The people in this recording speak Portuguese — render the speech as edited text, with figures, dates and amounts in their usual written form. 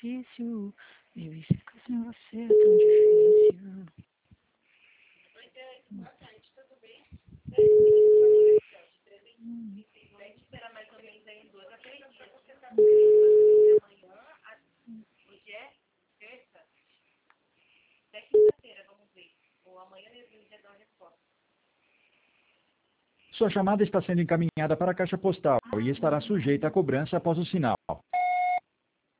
difícil. Viver e ficar sem você é tão difícil. Sua chamada está sendo encaminhada para a caixa postal e estará sujeita a cobrança após o sinal.